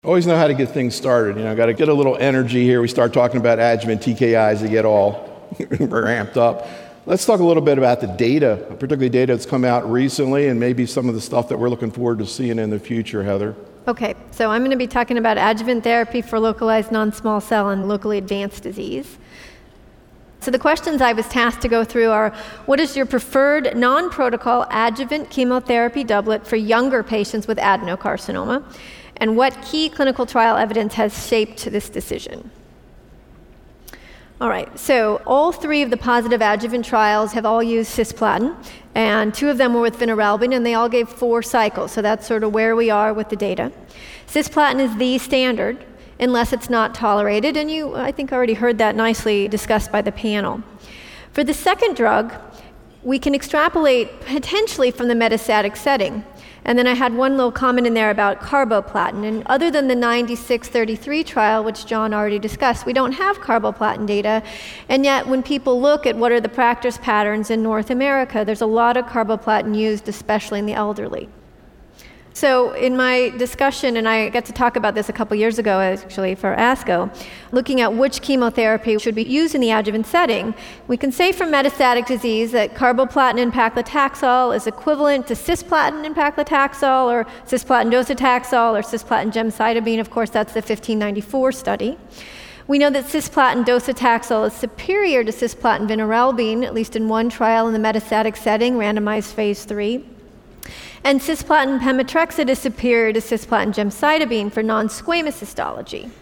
Always know how to get things started. Got to get a little energy here. We start talking about adjuvant TKIs to get all ramped up. Let's talk a little bit about the data, particularly data that's come out recently, and maybe some of the stuff that we're looking forward to seeing in the future, Heather. Okay, so I'm going to be talking about adjuvant therapy for localized non-small cell and locally advanced disease. So the questions I was tasked to go through are, what is your preferred non-protocol adjuvant chemotherapy doublet for younger patients with adenocarcinoma? And what key clinical trial evidence has shaped this decision? All right, so all three of the positive adjuvant trials have all used cisplatin, and 2 of them were with vinorelbine, and they all gave 4 cycles, so that's sort of where we are with the data. Cisplatin is the standard, unless it's not tolerated, and you, I think, already heard that nicely discussed by the panel. For the second drug, we can extrapolate potentially from the metastatic setting. And then I had one little comment in there about carboplatin. And other than the 9633 trial, which John already discussed, we don't have carboplatin data. And yet, when people look at what are the practice patterns in North America, there's a lot of carboplatin used, especially in the elderly. So in my discussion, and I got to talk about this a couple years ago, actually, for ASCO, looking at which chemotherapy should be used in the adjuvant setting, we can say for metastatic disease that carboplatin and paclitaxel is equivalent to cisplatin and paclitaxel, or cisplatin docetaxel, or cisplatin gemcitabine. Of course, that's the 1594 study. We know that cisplatin docetaxel is superior to cisplatin vinorelbine, at least in one trial in the metastatic setting, randomized phase 3. And cisplatin pemetrexed is superior to cisplatin gemcitabine for non-squamous histology.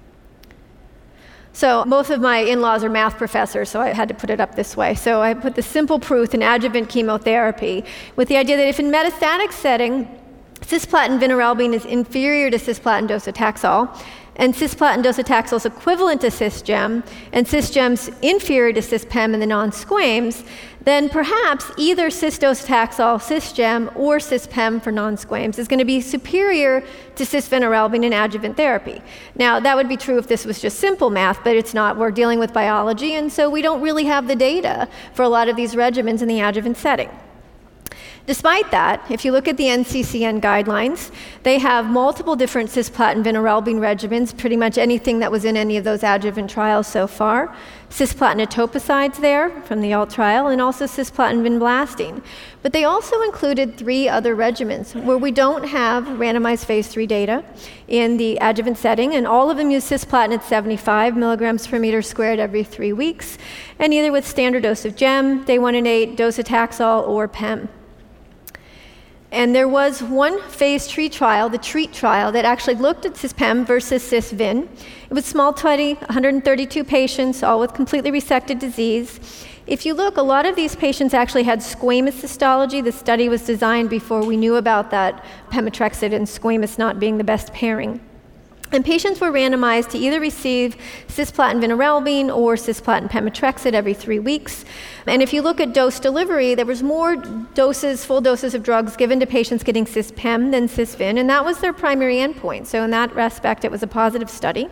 So both of my in-laws are math professors, so I had to put it up this way. So I put the simple proof in adjuvant chemotherapy with the idea that if in metastatic setting, cisplatin vinorelbine is inferior to cisplatin docetaxel, and cisplatin docetaxel is equivalent to cisgem, and cisgem's inferior to cispem in the non-squames, then perhaps either cisdocetaxel, cisgem, or cispem for non-squames is going to be superior to cisvinorelbine in adjuvant therapy. Now, that would be true if this was just simple math, but it's not. We're dealing with biology, and so we don't really have the data for a lot of these regimens in the adjuvant setting. Despite that, if you look at the NCCN guidelines, they have multiple different cisplatin vinorelbine regimens, pretty much anything that was in any of those adjuvant trials so far. Cisplatin etoposide there from the ALT trial, and also cisplatin vinblastine. But they also included 3 other regimens where we don't have randomized phase 3 data in the adjuvant setting, and all of them use cisplatin at 75 milligrams per meter squared every 3 weeks, and either with standard dose of gem, day 1 and 8, docetaxel, or PEM. And there was one phase 3 trial, the TREAT trial, that actually looked at cispem versus cisvin. It was small study, 132 patients, all with completely resected disease. If you look, a lot of these patients actually had squamous histology. The study was designed before we knew about that pemetrexed and squamous not being the best pairing. And patients were randomized to either receive cisplatin vinorelbine or cisplatin pemetrexed every 3 weeks. And if you look at dose delivery, there was more doses, full doses of drugs given to patients getting cispem than cisvin, and that was their primary endpoint. So in that respect, it was a positive study.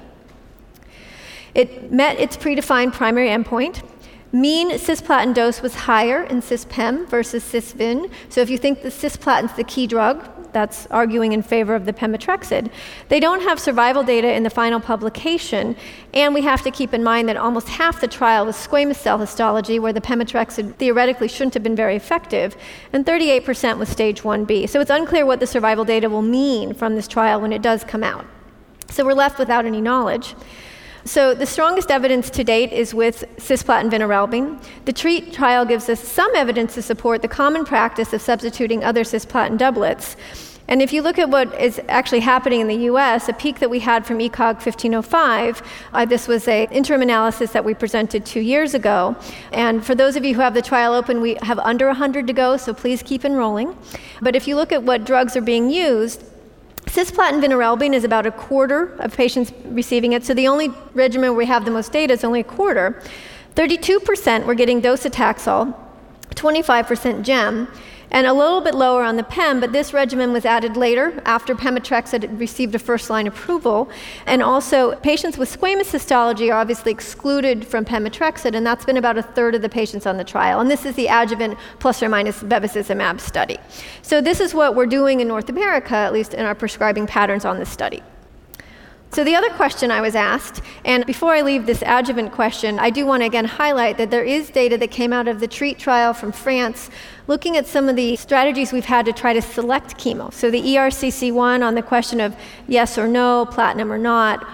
It met its predefined primary endpoint. Mean cisplatin dose was higher in cispem versus cisvin. So if you think the cisplatin's the key drug, that's arguing in favor of the pemetrexed. They don't have survival data in the final publication, and we have to keep in mind that almost half the trial was squamous cell histology, where the pemetrexed theoretically shouldn't have been very effective, and 38% was stage 1B. So it's unclear what the survival data will mean from this trial when it does come out. So we're left without any knowledge. So the strongest evidence to date is with cisplatin vinorelbine. The TREAT trial gives us some evidence to support the common practice of substituting other cisplatin doublets. And if you look at what is actually happening in the US, a peak that we had from ECOG 1505, this was an interim analysis that we presented 2 years ago. And for those of you who have the trial open, we have under 100 to go, so please keep enrolling. But if you look at what drugs are being used, cisplatin vinorelbine is about a quarter of patients receiving it, so the only regimen where we have the most data is only a quarter. 32% were getting docetaxel, 25% gem, and a little bit lower on the PEM, but this regimen was added later after pemetrexed had received a first-line approval. And also, patients with squamous histology are obviously excluded from pemetrexed, and that's been about a third of the patients on the trial. And this is the adjuvant plus or minus bevacizumab study. So this is what we're doing in North America, at least in our prescribing patterns on this study. So the other question I was asked, and before I leave this adjuvant question, I do want to again highlight that there is data that came out of the TREAT trial from France looking at some of the strategies we've had to try to select chemo. So the ERCC1 on the question of yes or no, platinum or not,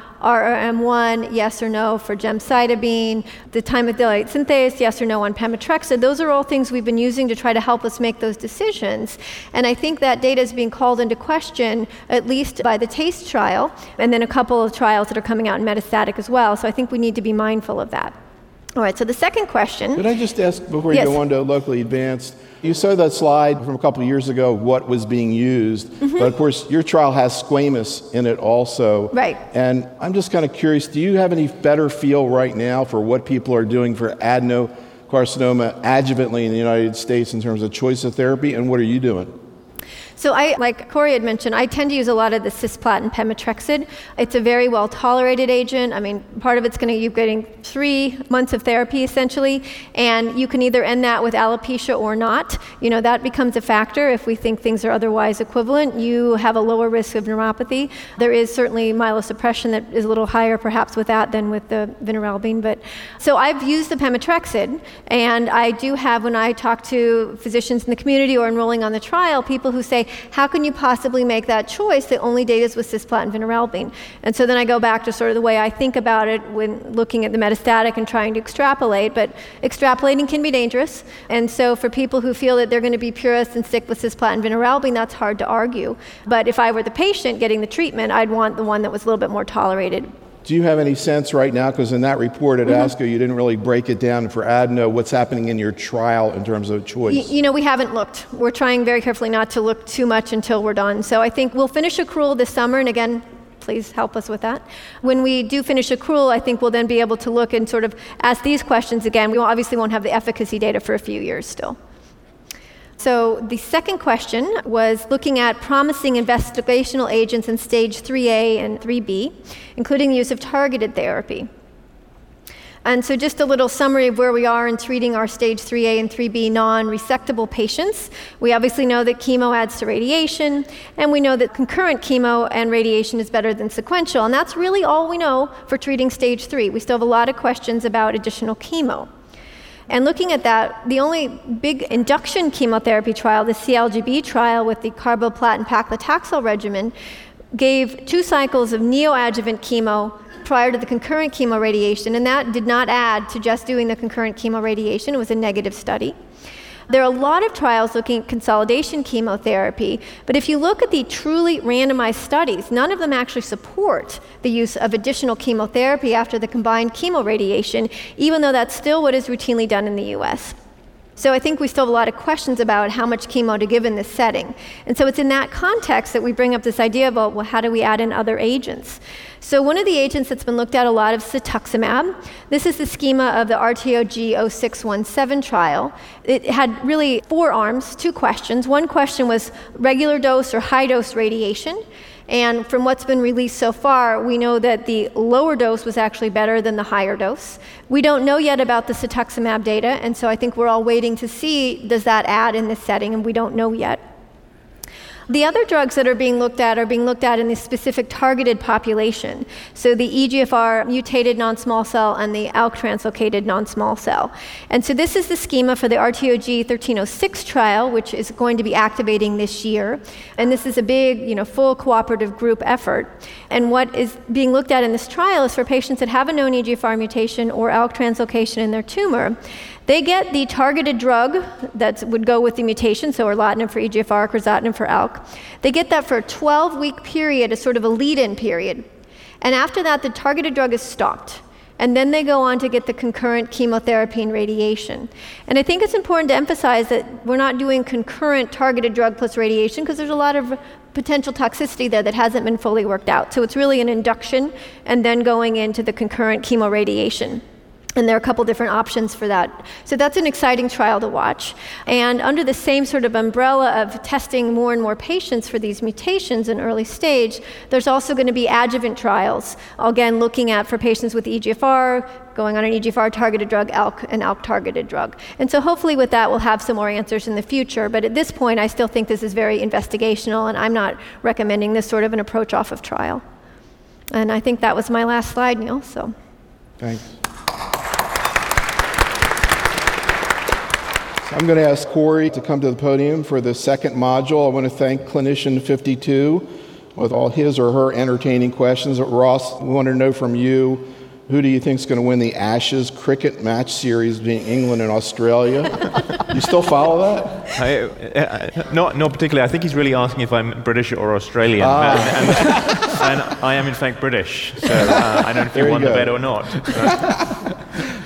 RRM1, yes or no for gemcitabine, the time of delayed synthase, yes or no on pemetrexed. Those are all things we've been using to try to help us make those decisions. And I think that data is being called into question, at least by the TASTE trial, and then a couple of trials that are coming out in metastatic as well. So I think we need to be mindful of that. All right, so the second question. Could I just ask, before you go on to locally advanced, you saw that slide from a couple of years ago, what was being used, but of course your trial has squamous in it also. Right. And I'm just kind of curious, do you have any better feel right now for what people are doing for adenocarcinoma adjuvantly in the United States in terms of choice of therapy, and what are you doing? So like Corey had mentioned, I tend to use a lot of the cisplatin pemetrexed. It's a very well-tolerated agent. I mean, part of it's going to you getting 3 months of therapy essentially, and you can either end that with alopecia or not. You know, that becomes a factor. If we think things are otherwise equivalent, you have a lower risk of neuropathy. There is certainly myelosuppression that is a little higher perhaps with that than with the vinorelbine. But so I've used the pemetrexed, and I do have, when I talk to physicians in the community or enrolling on the trial, people who say, how can you possibly make that choice? The only data is with cisplatin vinorelbine. And so then I go back to sort of the way I think about it when looking at the metastatic and trying to extrapolate, but extrapolating can be dangerous. And so for people who feel that they're going to be purists and stick with cisplatin vinorelbine, that's hard to argue. But if I were the patient getting the treatment, I'd want the one that was a little bit more tolerated. Do you have any sense right now, because in that report at ASCO, you didn't really break it down for adeno, what's happening in your trial in terms of choice? You know, we haven't looked. We're trying very carefully not to look too much until we're done. So I think we'll finish accrual this summer, and again, please help us with that. When we do finish accrual, I think we'll then be able to look and sort of ask these questions again. We obviously won't have the efficacy data for a few years still. So the second question was looking at promising investigational agents in stage 3A and 3B, including the use of targeted therapy. And so just a little summary of where we are in treating our stage 3A and 3B non-resectable patients. We obviously know that chemo adds to radiation, and we know that concurrent chemo and radiation is better than sequential, and that's really all we know for treating stage 3. We still have a lot of questions about additional chemo. And looking at that, the only big induction chemotherapy trial, the CALGB trial with the carboplatin paclitaxel regimen, gave 2 cycles of neoadjuvant chemo prior to the concurrent chemoradiation, and that did not add to just doing the concurrent chemoradiation. It was a negative study. There are a lot of trials looking at consolidation chemotherapy, but if you look at the truly randomized studies, none of them actually support the use of additional chemotherapy after the combined chemoradiation, even though that's still what is routinely done in the US. So I think we still have a lot of questions about how much chemo to give in this setting. And so it's in that context that we bring up this idea about, well, how do we add in other agents? So one of the agents that's been looked at a lot is cetuximab. This is the schema of the RTOG 0617 trial. It had really 4 arms, 2 questions. One question was regular dose or high dose radiation. And from what's been released so far, we know that the lower dose was actually better than the higher dose. We don't know yet about the cetuximab data, and so I think we're all waiting to see, does that add in this setting, and we don't know yet. The other drugs that are being looked at in this specific targeted population. So the EGFR mutated non-small cell and the ALK translocated non-small cell. And so this is the schema for the RTOG 1306 trial, which is going to be activating this year. And this is a big, full cooperative group effort. And what is being looked at in this trial is for patients that have a known EGFR mutation or ALK translocation in their tumor. They get the targeted drug that would go with the mutation, so erlotinib for EGFR, crizotinib for ALK. They get that for a 12-week period, as sort of a lead-in period. And after that, the targeted drug is stopped. And then they go on to get the concurrent chemotherapy and radiation. And I think it's important to emphasize that we're not doing concurrent targeted drug plus radiation because there's a lot of potential toxicity there that hasn't been fully worked out. So it's really an induction and then going into the concurrent chemoradiation. And there are a couple different options for that. So that's an exciting trial to watch. And under the same sort of umbrella of testing more and more patients for these mutations in early stage, there's also going to be adjuvant trials, again looking at for patients with EGFR, going on an EGFR targeted drug, ALK, and ALK targeted drug. And so hopefully with that we'll have some more answers in the future. But at this point I still think this is very investigational, and I'm not recommending this sort of an approach off of trial. And I think that was my last slide, Neil. So. Thanks. I'm going to ask Corey to come to the podium for the second module. I want to thank Clinician 52 with all his or her entertaining questions. Ross, we want to know from you, who do you think is going to win the Ashes cricket match series between England and Australia? You still follow that? Not particularly. I think he's really asking if I'm British or Australian. And I am, in fact, British. So I don't know if you won the bet or not.